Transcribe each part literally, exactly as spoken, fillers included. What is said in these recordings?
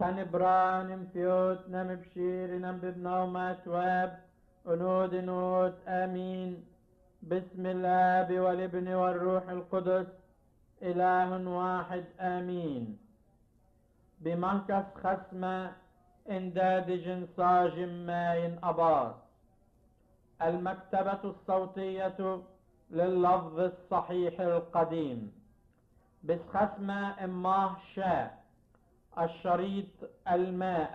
كنبران مفيوت نم بشير نم ببنومات واب أنود نود آمين. بسم الآب والابن والروح القدس إله واحد آمين. بمنكس خسمة إنداد جنصاج ماين أباط. المكتبة الصوتية لللفظ الصحيح القديم. بسخسمة إماه شاء. الشريط الماء.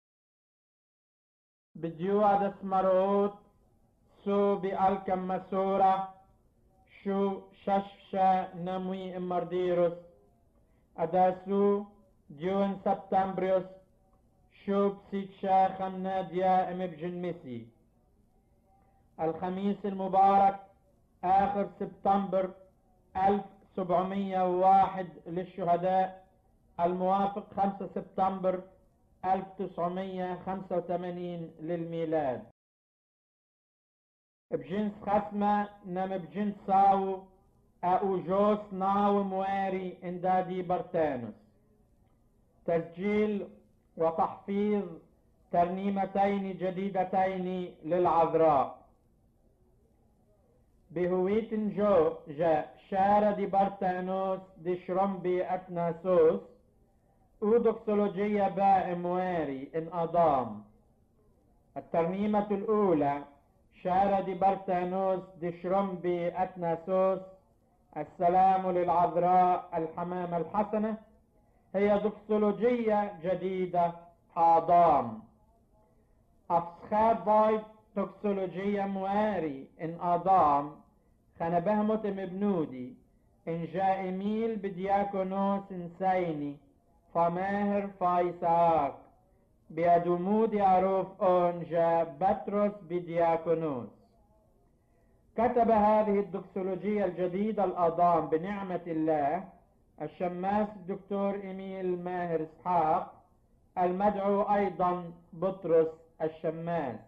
بديوة دسمروت سو بألكم مسورة شو ششفشا نموي امرديروس أداسو ديون سبتمبريوس شو بسيكشا خمناديا امبجن ميسي. الخميس المبارك آخر سبتمبر ألف وسبعمية وواحد للشهداء، الموافق خمسة سبتمبر ألف وتسعمية وخمسة وثمانين للميلاد. بجنس خسمة نم بجنس ساو أو جوس ناو مواري اندادي برتانوس. تسجيل وتحفيظ ترنيمتين جديدتين للعذراء. بهويت جو جا شارة دي برتانوس دي شرمبي أتناسوس ودوكسولوجية باء مواري إن أضام. الترنيمة الأولى شارة دي برتانوس دي شرمبي أتناسوس السلام للعذراء الحمامة الحسنة، هي دوكسولوجية جديدة أضام. أفسخات بايت توكسولوجية مواري إن أضام خنبهمت مبنودي إن جاء إميل بدياكونوس إنسايني فماهر فايساك بيدومود يعرف أون جاء بطرس بدياكونوس. كتب هذه الدوكسولوجية الجديدة الأضام بنعمة الله الشماس الدكتور إميل ماهر إسحاق، المدعو أيضا بطرس الشماس.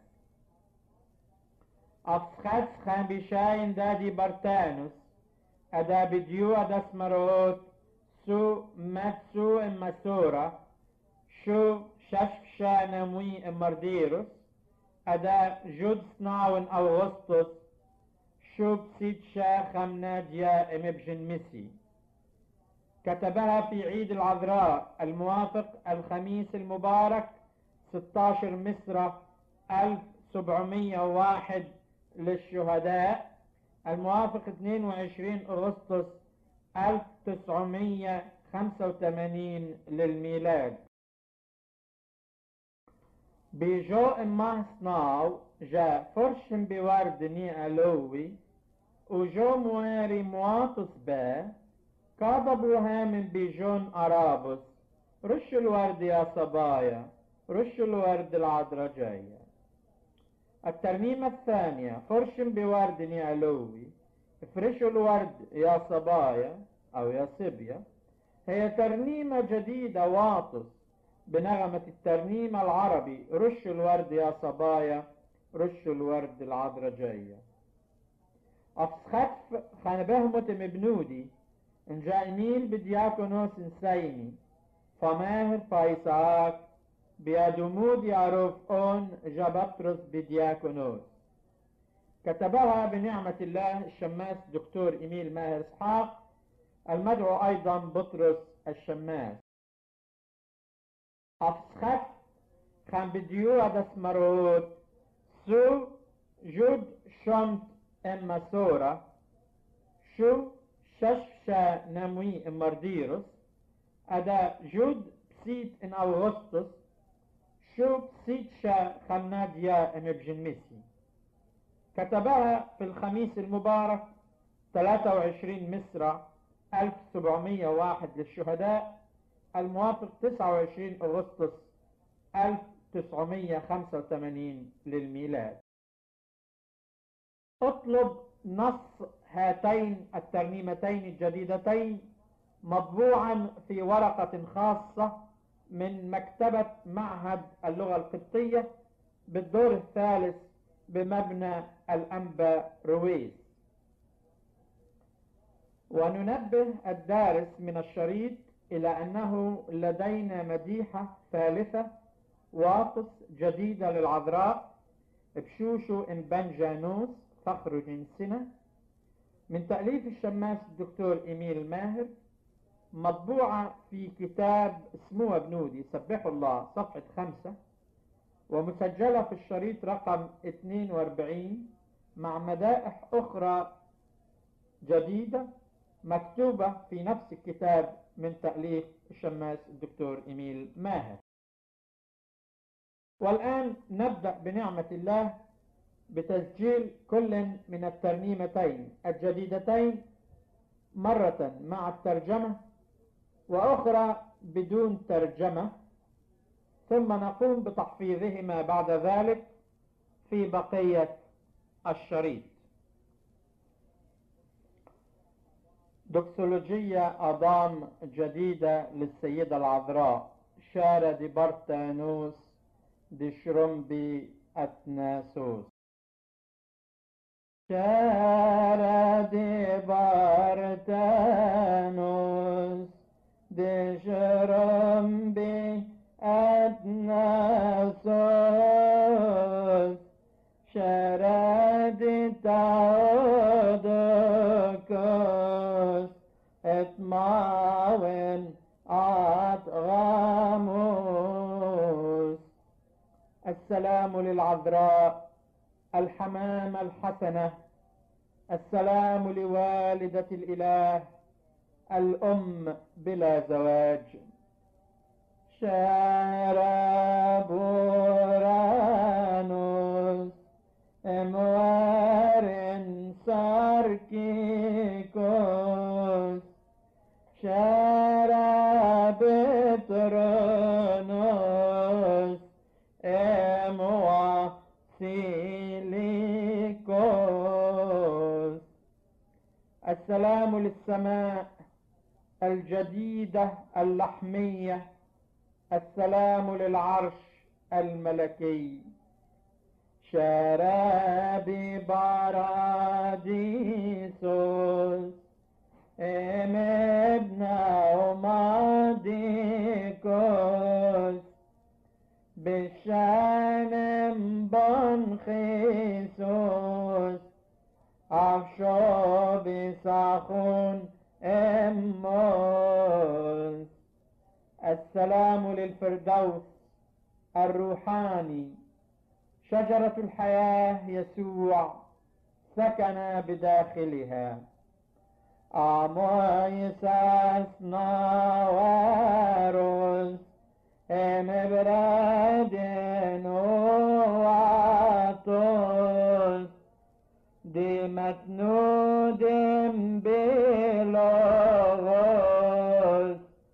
أفسخت خان بشاين دادي برتانوس أدا بديو أدا سمروت سو ماتسو إمسورة شو ششفشا نموي إمرديروس أدا جود سناون أغسطس شو بسيتشا خمناديا إمبجن ميسي. كتبها في عيد العذراء الموافق الخميس المبارك ستة عشر مصرة ألف وسبعمية وواحد للشهداء، الموافق اثنين وعشرين أغسطس ألف وتسعمية وخمسة وثمانين للميلاد. بجو إماه سناو جا فرشم بورد ني ألوي وجو مواري مواطس با كاضبوها من بيجون أرابس رش الورد يا صبايا رش الورد العذراء جاية. الترنيمة الثانية فرشم بورد ني ألوي افرشوا الورد يا صبايا أو يا صبية، هي ترنيمة جديدة واطس بنغمة الترنيمة العربي رش الورد يا صبايا رش الورد العذراء جاية. أفسخت خنبهمت مبنودي إن جاء نيل بدياكونوس إنسايني فماهر فايساك بيادومود يعرف أون جابطرس بدياكونوس. كتبها بنعمة الله الشماس دكتور إميل ماهر إسحاق، المدعو أيضا بطرس الشماس. أفسخت خان بديو أدس مروت سو جود شمت إما سورة شو ششفشا نموي إمرديروس أدا جود بسيت إن أغسطس شو بسيت شا خمناديا إمبجن ميسي. كتبها في الخميس المبارك ثلاثة وعشرين مصرة ألف وسبعمية وواحد للشهداء، الموافق تسعة وعشرين أغسطس ألف وتسعمية وخمسة وثمانين للميلاد. اطلب نص هاتين الترنيمتين الجديدتين مطبوعا في ورقة خاصة من مكتبة معهد اللغة القبطية بالدور الثالث بمبنى الأنبا رويس. وننبه الدارس من الشريط إلى أنه لدينا مديحة ثالثة واطس جديدة للعذراء بشوشو إن بنجانوس فخر جنسنا، من تأليف الشماس الدكتور إيميل ماهر، مطبوعة في كتاب اسمه بنودي سبحوا الله صفحة خمسة، ومسجلة في الشريط رقم اثنين وأربعين مع مدائح أخرى جديدة مكتوبة في نفس الكتاب من تأليف الشماس الدكتور إيميل ماهر. والآن نبدأ بنعمة الله بتسجيل كل من الترنيمتين الجديدتين، مرة مع الترجمة وأخرى بدون ترجمة، ثم نقوم بتحفيظهما بعد ذلك في بقية الشريط. دوكسولوجية أضام جديدة للسيدة العذراء، شارة دي بارتانوس دي شرمبي أتناسوس. شارة دي بارتانوس دي شرمبي أتناسوس، شارة دي تاودكوس اتماون أتغاموس. السلام للعذراء الحمامة الحسنة، السلام لوالدة الإله الأم بلا زواج. شاربورانوس اموارن ساركيكوس، شاربترونوس امواسيليكوس. السلام للسماء الجديدة اللحمية، السلام للعرش الملكي. شرابي باراديسوس ام ابنا وماديكوس، بشان بنخيسوس عفشو بساخون اموس. السلام للفردوس الروحاني، شجرة الحياة يسوع سكن بداخلها. أمويساس ناواروس امبرادين واتوس، دي متنودين بلغوس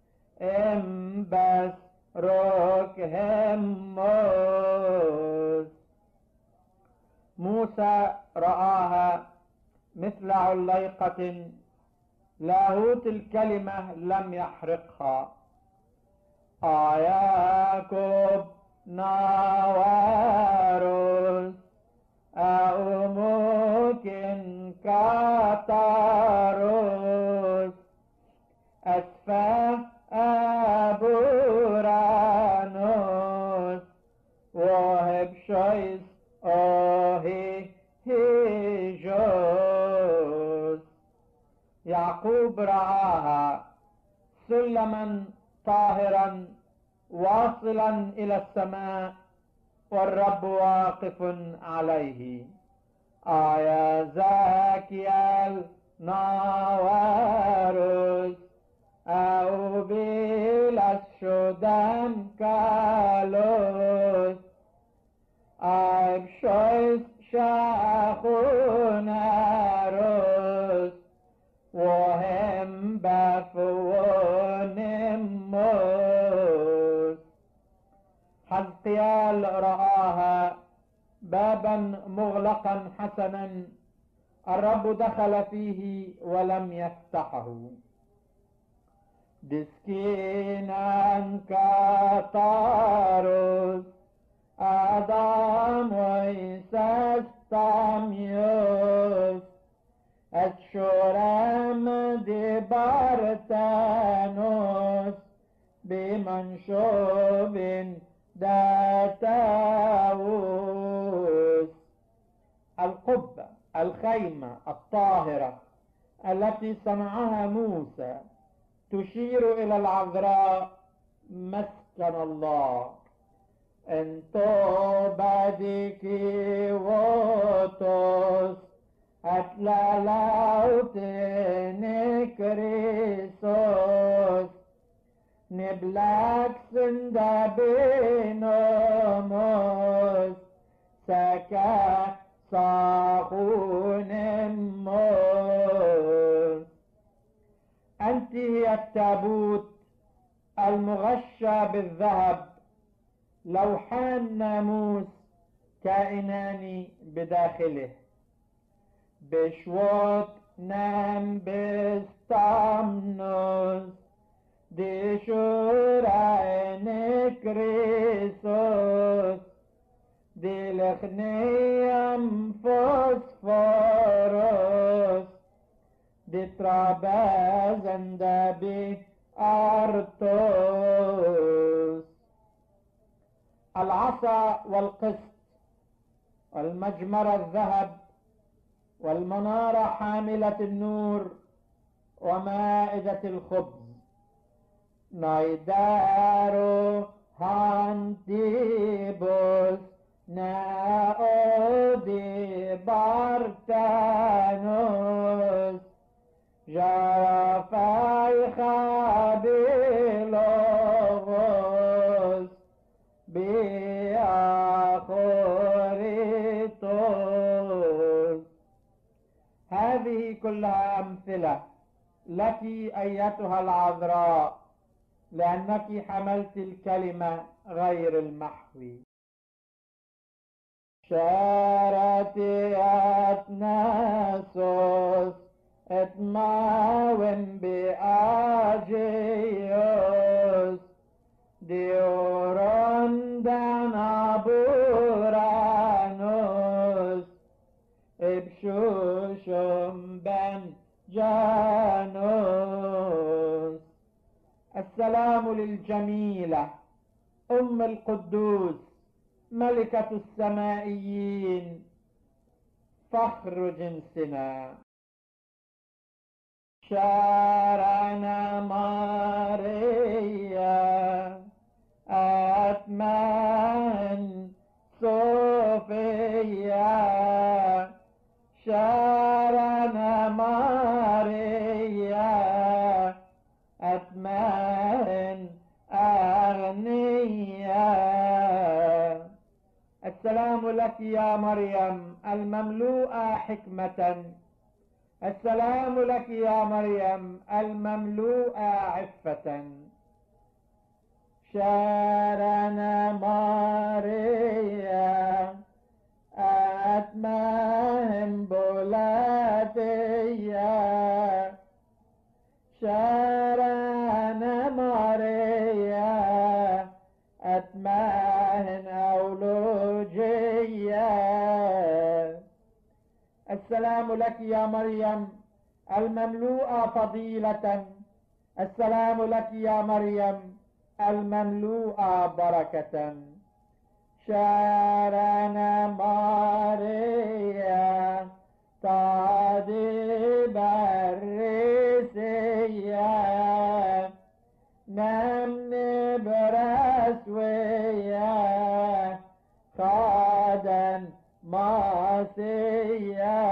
امبس روك هموس. موسى رآها مثل عليقة، لاهوت الكلمة لم يحرقها. آياكوب ناواروس أموكن كاتاروس، أسفا أبورانوس وهب شويس أوهي هيجوس. يعقوب رآها سلما طاهرا واصلا إلى السماء والرب واقف عليه. آيا زاكيال ناواروس أو بيلا شودان كالوس، أب شويس شاخوناروس وهم بفونموس. حزقيال رآها بابا مغلقا حسنا، الرب دخل فيه ولم يفتحه. دسكينا كاتاروس آدم ويسستاميوس، الشورام دي بارتانوس بمنشوب داتاوس. القبة الخيمة الطاهرة التي صنعها موسى تشير إلى العذراء مسكن الله. انتو بديكي ووتوس أتلالاوتني كريسوس نبلاك سندابينوموس سكا صاخون موس. أنت هي التابوت المغشى بالذهب، لوحان ناموس كائنان بداخله. بشوت نام بستامنوس دي شورين كريسوس دي لخنيم فوسفوروس دي ترابازن دابي أرتوس. العصا والقسط والمجمر الذهب والمنارة حاملة النور ومائدة الخبز. نايدارو هانتيبوس ناودي بارتانوس جرافاي خابيلوغوس بأخوريتوس. هذه كلها أمثلة لك أيتها العذراء، لأنك حملت الكلمة غير المحوي. شارتي أتناسوس اتماون بأجيوس ديورون دانابورانوس ابشوشم بن جانوس. السلام للجميلة أم القدوس ملكة السمائيين فخر جنسنا. شارنا ماريا أتمن صوفيا شارنا ماريا أتمن أغنيا. السلام لك يا مريم المملوءة حكمة. السلام لك يا مريم المملوءة عفة. شارنا ماريا أتمهم بولاتيا شارنا ماريا أتمهن أولوجيا. السلام لك يا مريم المملوءة فضيلة. السلام لك يا مريم المملوءة بركة. شارنا ماريا طادب الرسيا نمن برسويا خادا ماسيا.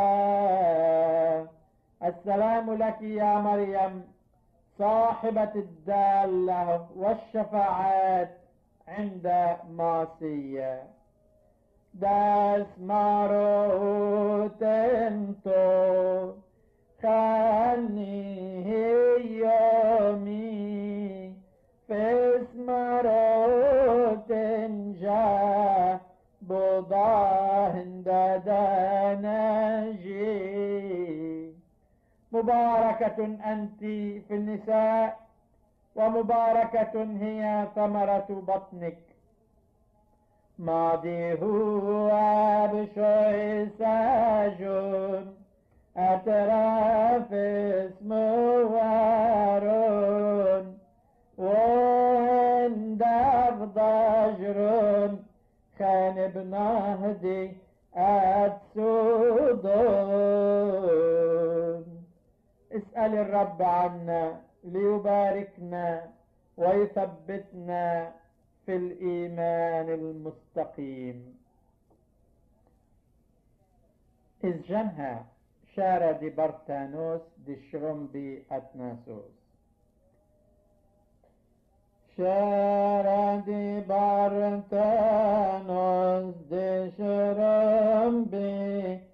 السلام لك يا مريم صاحبة الدالة والشفاعات عند ماسيا. داس مارو تنتو خاني يومي فيس مارو تنجا بضاهن دانجي. مباركة أنت في النساء ومباركة هي ثمرة بطنك. ماضي هو بشوي ساجون أتراف اسمه وارون وندب ضجر خان بنهدي السودون. اسأل الرب عنا ليباركنا ويثبتنا في الإيمان المستقيم. إذ جنها شارة دي برتانوس دي شرمبي أتناسوس. شارة دي برتانوس دي شرمبي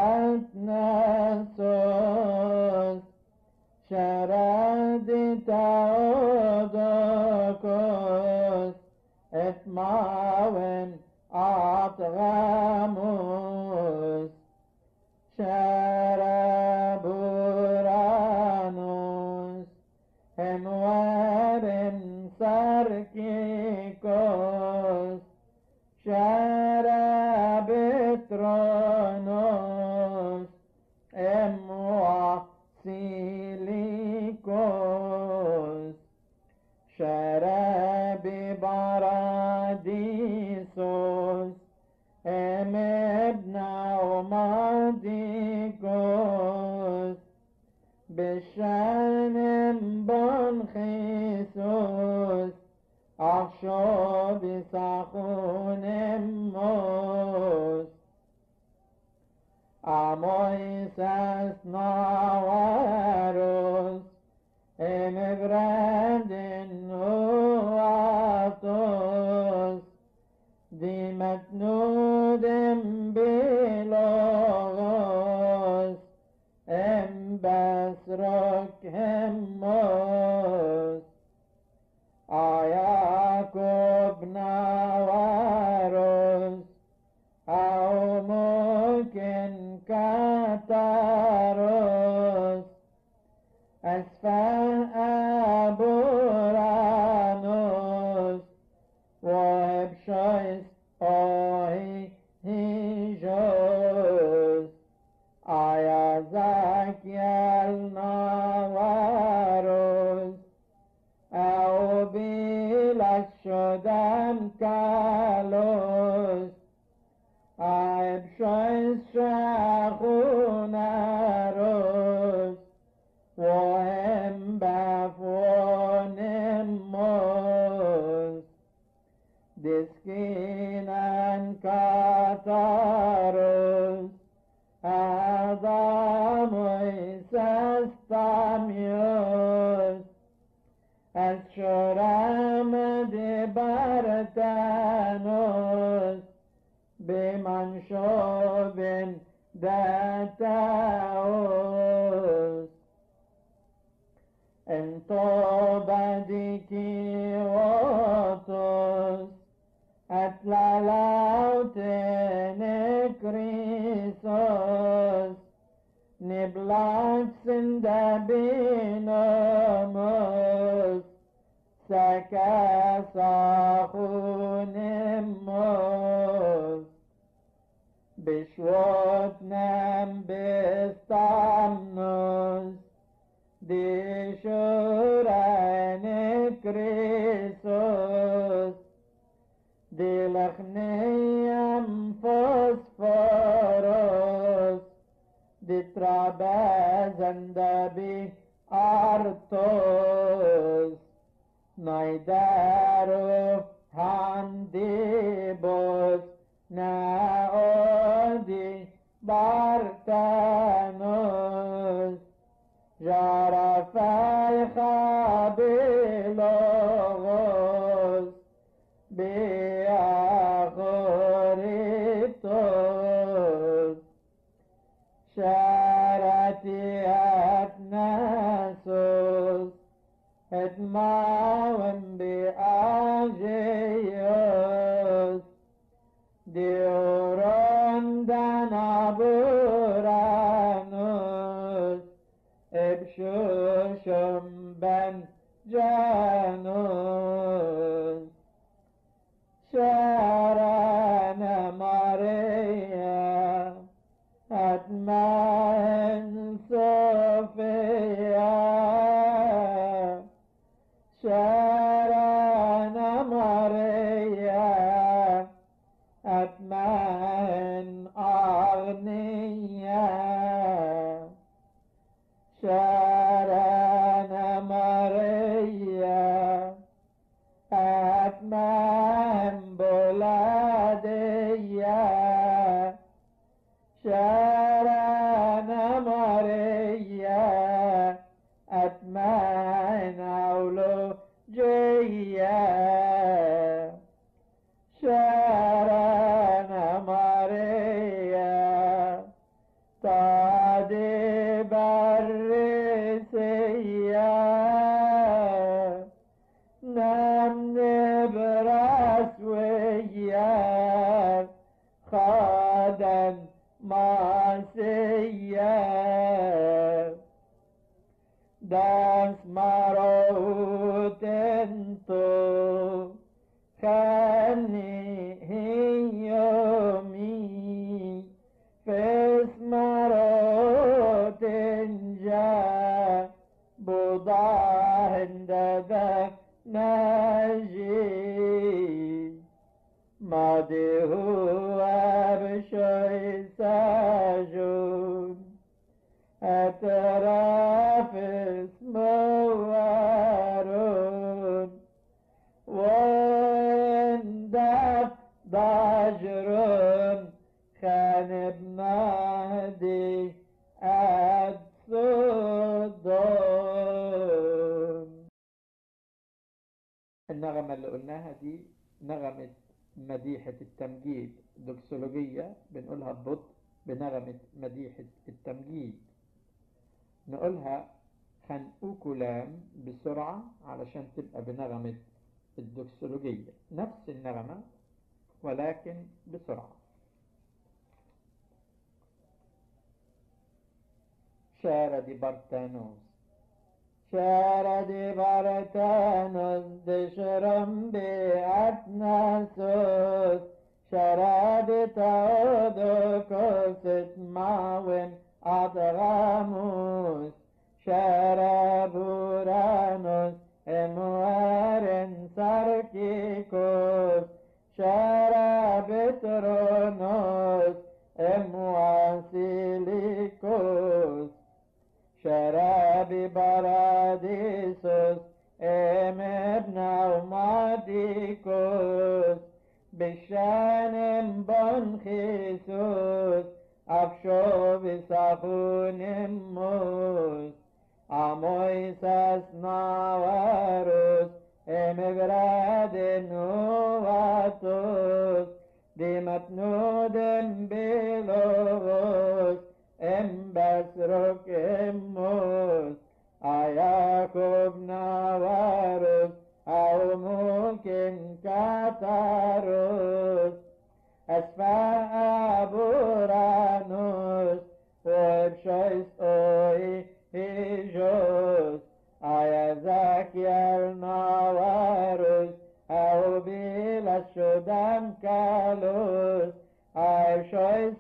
أتناسوس. شارة دي تاودوكوس اتماون أطغاموس. شارة بورانوس انوار ساركيكوس. شارة بترونوس اموا سيليكوس. شارة بباراديسوس ام ابن عماديكوس. بشان بنخيسوس عشو بساخون موس. عمويساس نواروس ام براندن هواتوس. دي متنود بلوغوس ام بسرك هموس. آياكوب نواروس أو ممكن كاتاروس. أسفاء بورانوس وابشويس أوهي هيجوس. آيا زاكيال نواروس أو بلا شدام كالوس. عيب شويس شاخوناروس وهم بافون موس. دسكينا كاتاروس أعظم إساستاميوس. الشرام دي برتانوس بمنشوب داتاوس. انطوبة دي كيوتوس أتلالاوت نكريسوس. نبلاكس دابينوموس سكاساخون موس. بشوت نام بستامنوس دي شوران كريسوس. دي لخنيم فوسفوروس. دي ترابازن دابي أرتوس. نايدارو هانديبوس ناودي بارتانوس. جارفاي خابيلوغوس بياخوريتوس. شارتي أتناسوس اتماون بأجيوس. ديورون دانابورانوس ابشوشم بن جانوس. شارنا ماريا أتمان صوفيا. شارنا أتمام بولادية شارنا ماريا أتمان أولوجية شارنا ماريا تعدي برسية نم نبرس ويا خادا معسية دانس مروت انتو خاني هيومي فيس مروت انجا بوضع هندك ناجي ماضي هو بشوي ساجون أتراف اسموارون وندف ضجرون خان بنادي أتصدون. النغمة اللي قلناها دي نغمة مديحة التمجيد دوكسولوجية، بنقولها ببطء بنغمة مديحة التمجيد. نقولها خنقوكولام بسرعة علشان تبقى بنغمة الدوكسولوجية، نفس النغمة ولكن بسرعة. شارة دي بارتانوس شارة دي بارتانوس دشرم بأتناسوس شارة دي تودوكوس اتماون أضغاموس شارة بورانوس اموارن ساركيكوس شارة بترونوس امواسيليكوس شرابي باراديسوس ام ابن وماديكوس بشان بنخيسوس أفشو بساخون موس عمويساس ناواروس ام براد نواتوس ديمتنود بلوغوس ام بسرك اموس اياكوب ناواروس او ممكن كاتاروس اسفاء بورانوس وبشويس اوي هيجوس ايا زاكيال ناواروس او بيلا شدام كالوس اي شويس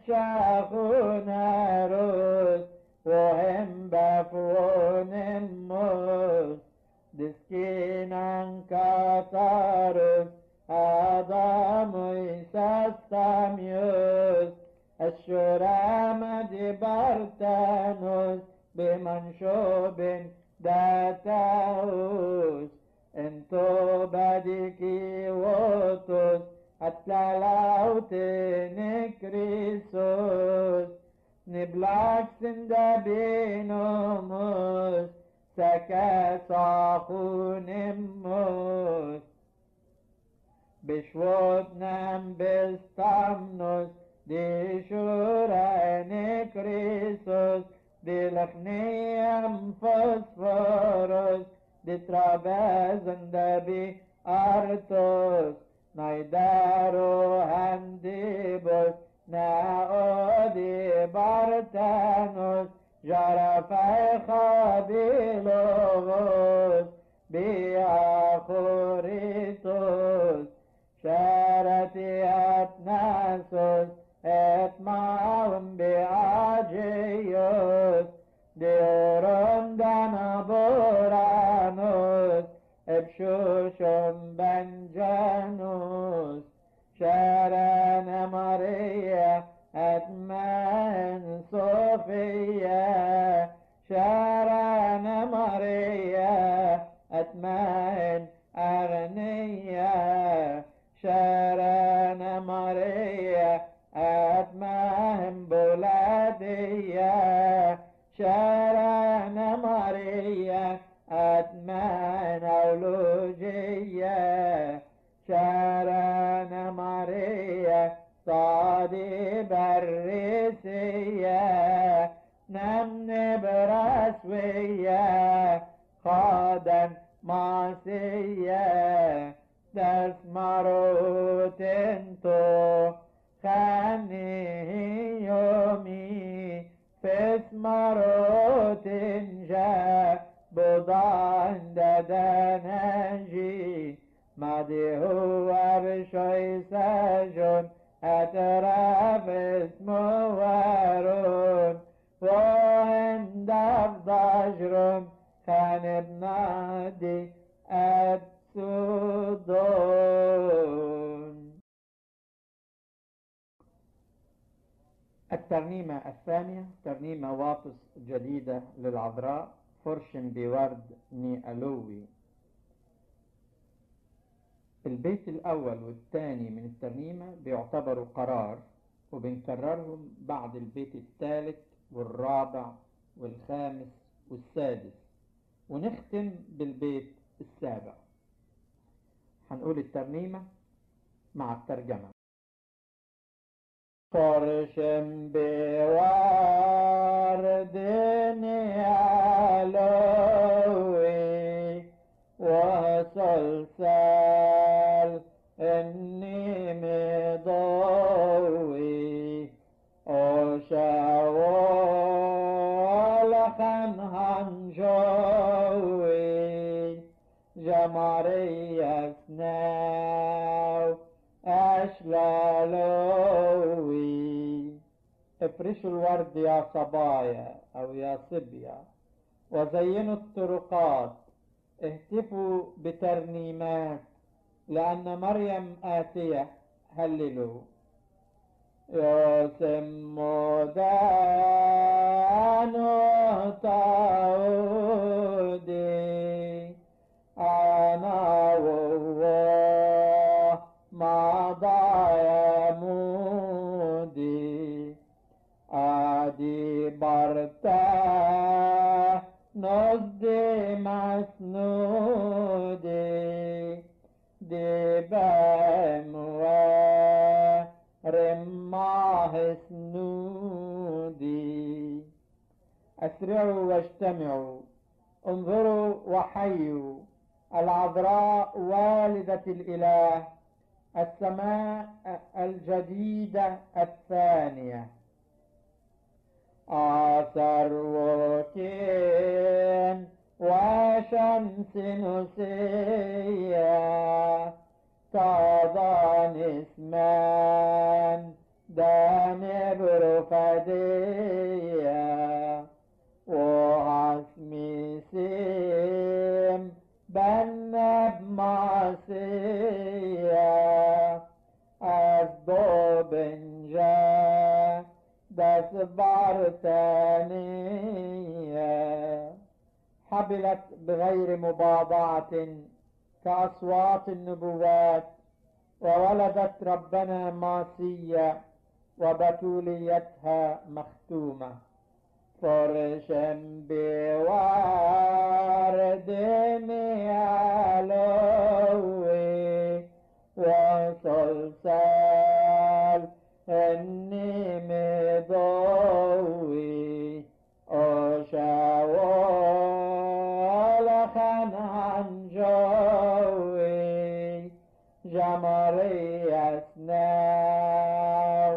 شاخوناروس وهم بفون موس دسكينان كاتاروس آدم ويساستاميوس الشرام دي بارتانوس بمنشوب داتاوس انتو بديكي ووتوس اتلالاوت نكريسوس نبلاك سندابينوموس سكا صاخونموس بشوت نام بستامنوس دي شورا نكريسوس دي لخنيم فوسفوروس دي ترابازن دبي أرتوس نايدارو هنديبوس ناودي بارتانوس جرفاي خابيلوغوس بياخوريتوس شارتي أتناسوس اتماهم بأجيوس ديورون دانا بورانوس ابشوشم بنجانوس شارنا ماريا أتمان صوفيا شارنا ماريا أتمان أغنيا شارنا ماريا أتمهم بولادية شارنا ماريا أتمان أولوجية شارنا ماريا صادي برسية نمن برسوية خادا ماسية تسمروا تنتو خاني يومي فاسمروا تنجا بضان ددنجي مادي هو بشوي سجن أترف اسمه ورون وهند ضجر كان بنادي السودون. الترنيمة الثانية ترنيمة واطس جديدة للعذراء فرشم بورد ني ألوي. البيت الأول والثاني من الترنيمة بيعتبروا قرار وبنكررهم بعد البيت الثالث والرابع والخامس والسادس ونختم بالبيت السابع. هنقول الترنيمة مع الترجمة. فرشم بورد ني ألوي وصلصال إني مضوي أشاول خنهنجوي جماري أسناو أشلالوي. افرشوا الورد يا صبايا أو يا صبيا وزينوا الطرقات اهتفوا بترنيمات لأن مريم آتية هللوا. يسمو دانو تعودي أنا وهو ما ضايا مودي أدي برتا نصدي مسنودي دي بموا رماه سنودي. أسرعوا واجتمعوا انظروا وحيوا العذراء والدة الإله السماء الجديدة الثانية. آثر وكين وشمس نسية تضان اسمان دانبر فدية وعسمي سيم بنب معصية أسبو بنجا دس بارتانية حبلت بغير مباضعة كأصوات النبوات وولدت ربنا ماسية وبتوليتها مختومة. فرشم بورد ألوي وصلصال إني مضوي أشاول خنعنجوي جمري أسناو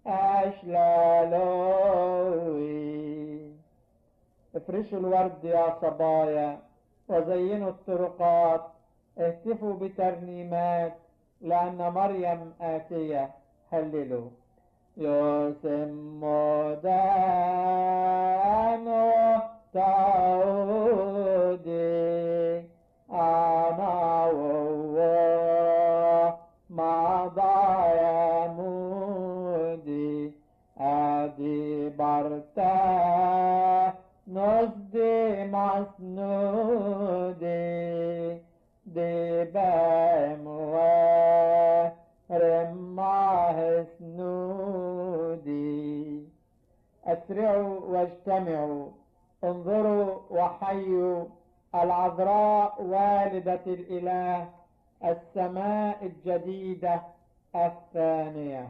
أشلالوي. افرشوا الورد يا صبايا وزينوا الطرقات اهتفوا بترنيمات لأن مريم آتية هللوا. يسمو دانو تعودي أنا وهو ما ضايا مودي أدي برتا نصدي مسنودي دي بموا أسرعوا واجتمعوا، انظروا وحيوا العذراء والدة الإله، السماء الجديدة الثانية.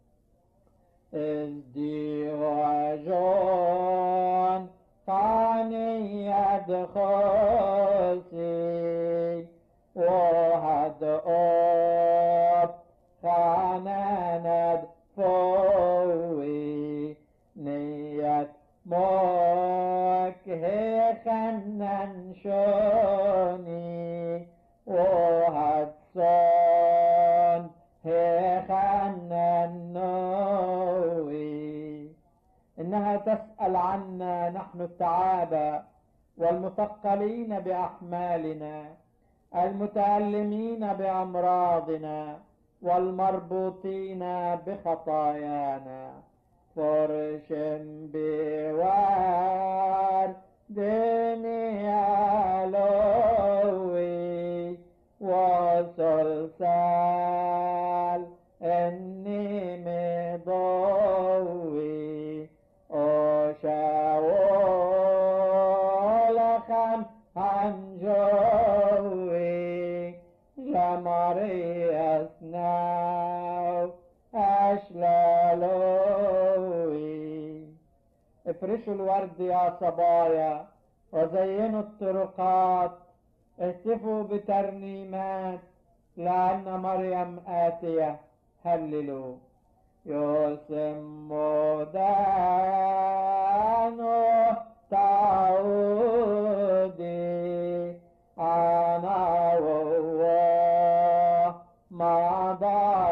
ازدواجون ثاني يدخلسي وهد أب ثانند فوي نيت موك هيخنن شوني وهد صون هيخنن نوي. إنها تسأل عنا نحن التعابى والمثقلين بأحمالنا، المتألمين بأمراضنا والمربوطين بخطايانا. فرشم بوار دنيا لوي وصلصال إني مضوي أشاول خم هنجوي جمري أسناو أشلالوي. افرشوا الورد يا صبايا وزينوا الطرقات، اهتفوا بترنيمات لأن مريم آتية. هللوا. يسمو دانو تعودي أنا وهو مضى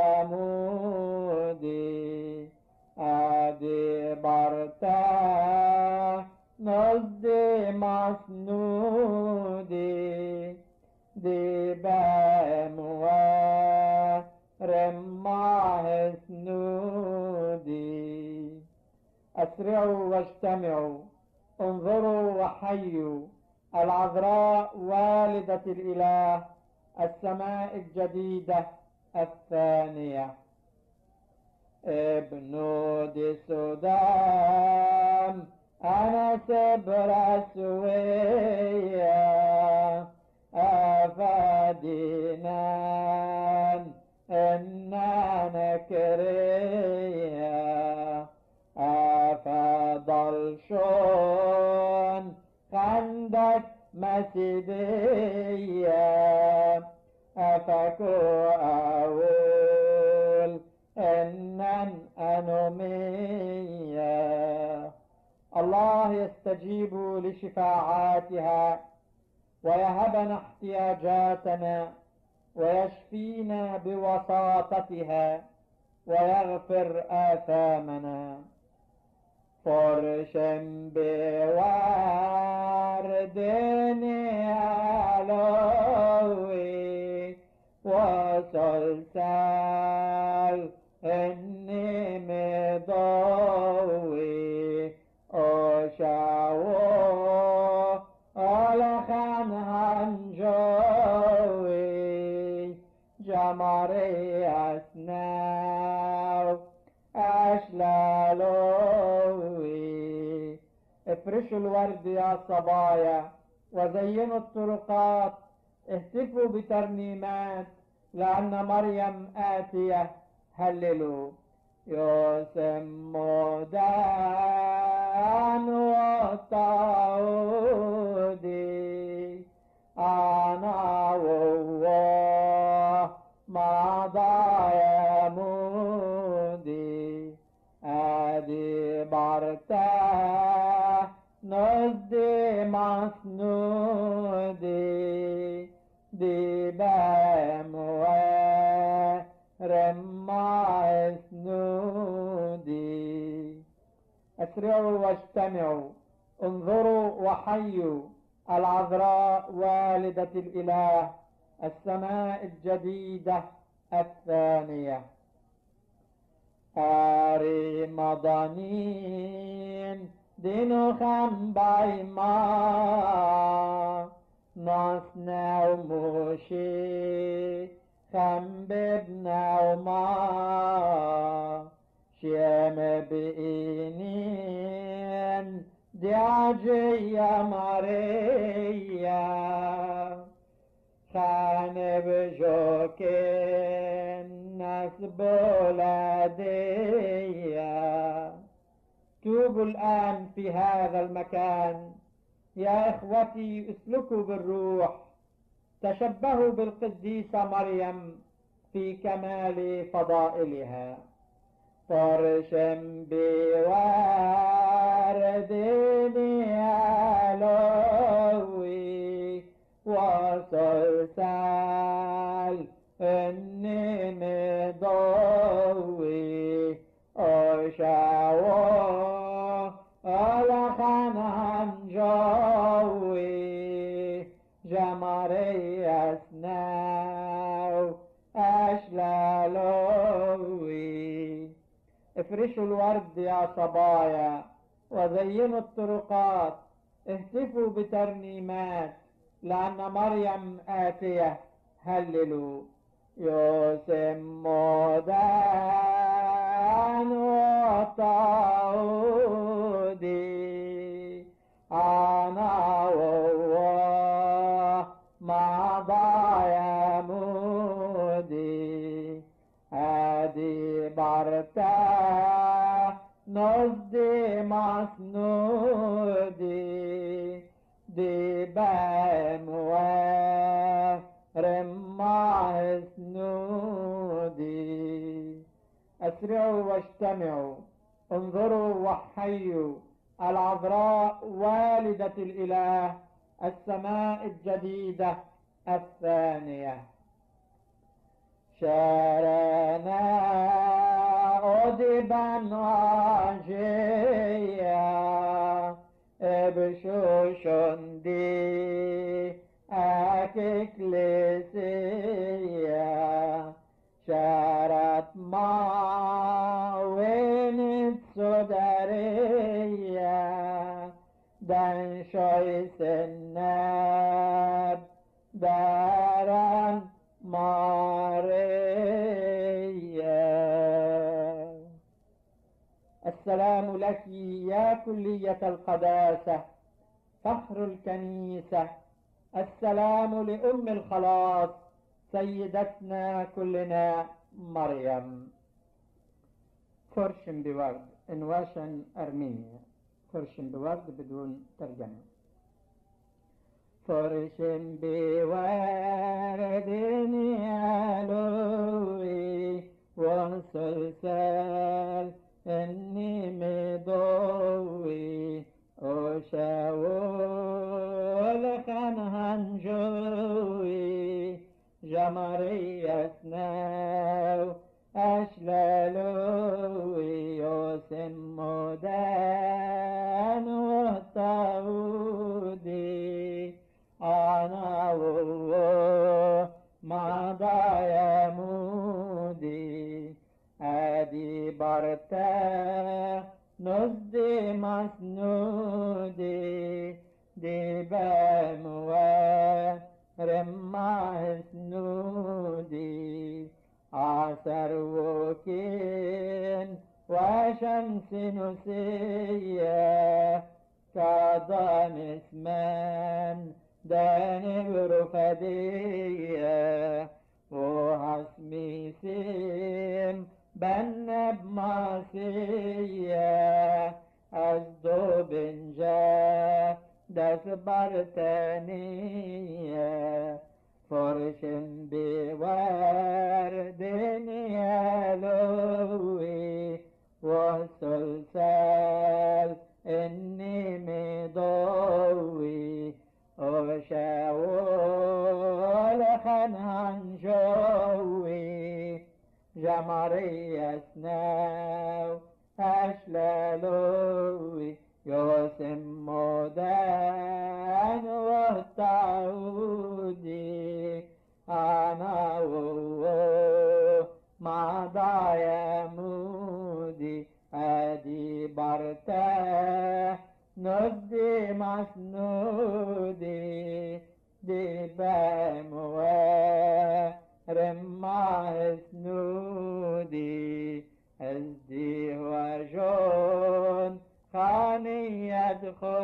يمودي أدي برتا نزدي مسنودي دي باموا رماه سنودي. أسرعوا واجتمعوا، انظروا وحيوا العذراء والدة الإله، السماء الجديدة الثانية. ابنو دي سودان أنا سبرسوية أفادينان إنا نكرية أفضل شون خندق مسيدية أفكو أقول إنن أنمية. الله يستجيب لشفاعاتها ويهبنا احتياجاتنا ويشفينا بوساطتها ويغفر آثامنا. فرشم بوردني علوي وصلصال إني مضوي أشاو ألخن هنجوي جمري أسناو أشلالوي. افرشوا الورد يا صبايا وزينوا الطرقات، اهتفوا بترنيمات لأن مريم آتية. هللوا. يسمو دان وطعودي أنا وهو مضى يمودي أدي برتا نزدي مسنودي دي باموا رما سنودي. أسرعوا واجتمعوا، انظروا وحيوا العذراء والدة الإله، السماء الجديدة الثانية. آري مضانين دينو خم بايما نصنع موشي خم ببنا وما شيم بإني دیاجی ماریا خانب جوكين نسب ولديا. توبوا الآن في هذا المكان يا إخوتي، اسلكوا بالروح، تشبهوا بالقديسة مريم في كمال فضائلها. فرشم بوردني علوي وصلصال إني مضوي أشعو على خنان جوي جمري أسناو أشلالوي. افرشوا الورد يا صبايا وزينوا الطرقات، اهتفوا بترنيمات لأن مريم آتية. هللوا. يسمو دان وطاودي أنا وهو مع ضايا مودي هادي برتا نصدي مسنودي دي بامواه رماه سنودي. أسرعوا واجتمعوا، انظروا وحيوا العذراء والدة الإله، السماء الجديدة الثانية. شارنا أدبا عجيا بشوشندي أككليسيا شارت معوين صدريا دان شويس الناب دارا ماريا. السلام لك يا كلية القداسة فخر الكنيسة. السلام لأم الخلاص سيدتنا كلنا مريم. فرشم بورد انواشن أرمينيا. فرشم بورد بدون ترجمة. فرشم بورد علوي وصلصال إني مضوي أشاول خنهن جوي جمري أسناو أشلالوي يسمو دان وطاودي أنا وهو مع ضايا مودي أدي برتا نصدي مسنودي دي باموا رماه سنودي عصر وكين وشمس نسيا كظام اسمان دانب رفديا وحسمي سيم بنب ماسيا أزدو بنجا دس برتانيا فرشن بوردني علوي وصلصال إني مضوي وشاول خنهن جوي جمري أسناو أشلالوي يسمو دان وطاودي أنا وهو مع ضايا مودي أدي برتا نصدي مسنودي دي باموا رماه سنودي أزدي وجون خاني يدخل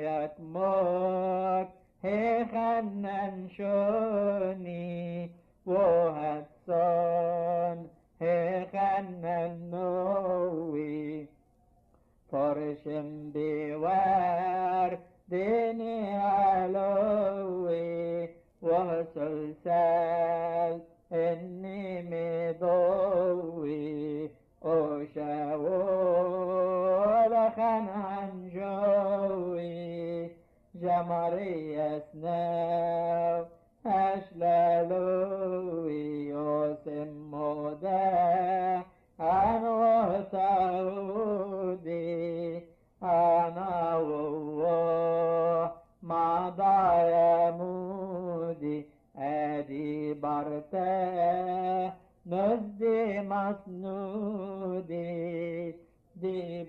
يكمك هيخنن شوني وهتسون هيخنن نوي فرشم بوار ديني علوي وسلسل إني مضوي أشاول خنعن جوي جمري أسناو أشلالوي يوسم مودا أنا سعودي أنا ووه ما ضايا مودي أدي برته نزدي مسنودي دي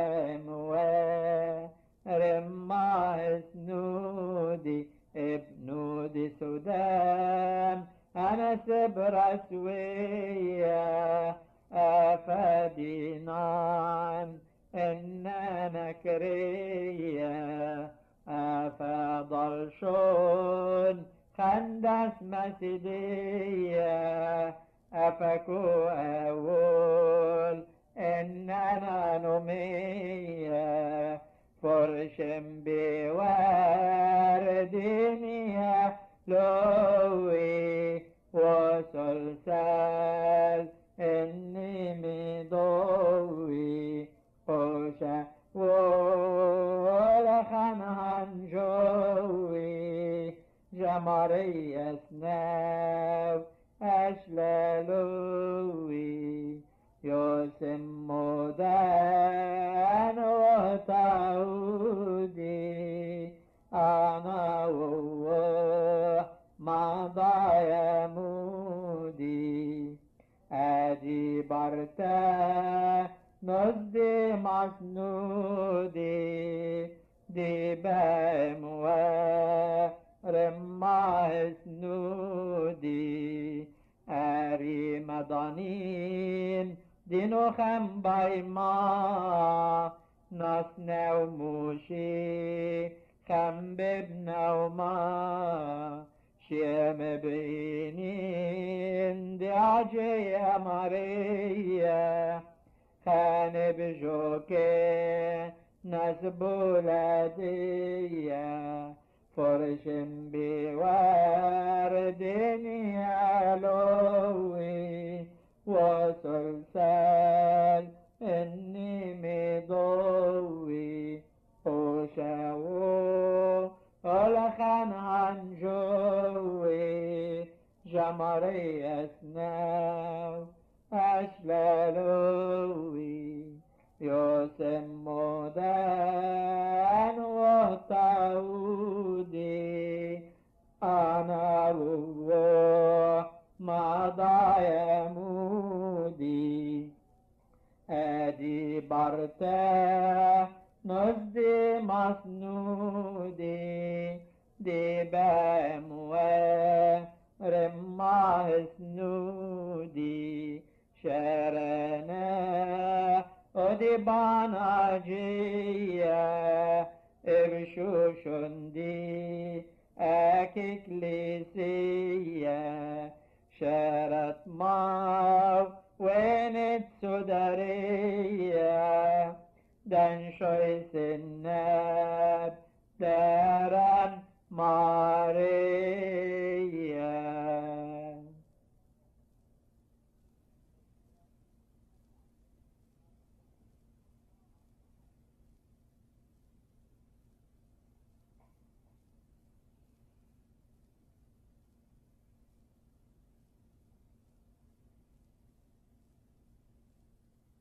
بموه رما سنودي ابنودي سودان أنا سبرة سوية أفادي نعم إن أنا كرية أفضل شون خندس مسيدية أفكو أول إن أنا نمية فرشم بوردينيا لوي وسلسل إني مضوي قوشا ولخن عن جوي جمري أسناو أشلالوي يوسم مدان وتعودي أنا ووه ما ضايا مودي أدي برتا نزدي مسنودي دي بموه رما سنودي أري مدانين دينو خم بايما نصنع موشي خم ببنو ما شيم بينين دي عجي ماريا خان بجوكي نزبولادية فرشم بوردني علوي وسلسل إني مضوي أشاو ألخن عن جوي جمري أسناو أشلالوي يوسم مدان وطعودي أنا روح ما ضايا مودي أدي برتا نزدي مسنودي دي بموه رما سنودي شرنا ودي باناجية ارشوشندي اككليسية شرت ماو وينت سدرية دن شويس الناب دارن مارية